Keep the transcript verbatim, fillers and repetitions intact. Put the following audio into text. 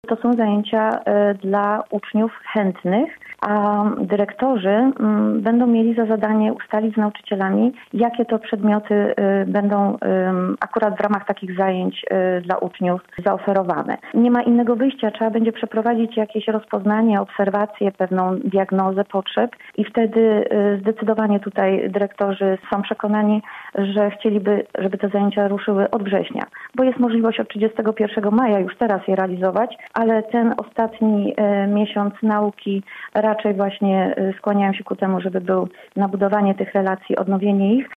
To są zajęcia dla uczniów chętnych, a dyrektorzy będą mieli za zadanie ustalić z nauczycielami, jakie to przedmioty będą akurat w ramach takich zajęć dla uczniów zaoferowane. Nie ma innego wyjścia, trzeba będzie przeprowadzić jakieś rozpoznanie, obserwację, pewną diagnozę potrzeb i wtedy zdecydowanie tutaj dyrektorzy są przekonani, że chcieliby, żeby te zajęcia ruszyły od września, bo jest możliwość od trzydziestego pierwszego maja już teraz je realizować, ale ten ostatni miesiąc nauki raczej właśnie skłaniają się ku temu, żeby był na budowanie tych relacji, odnowienie ich.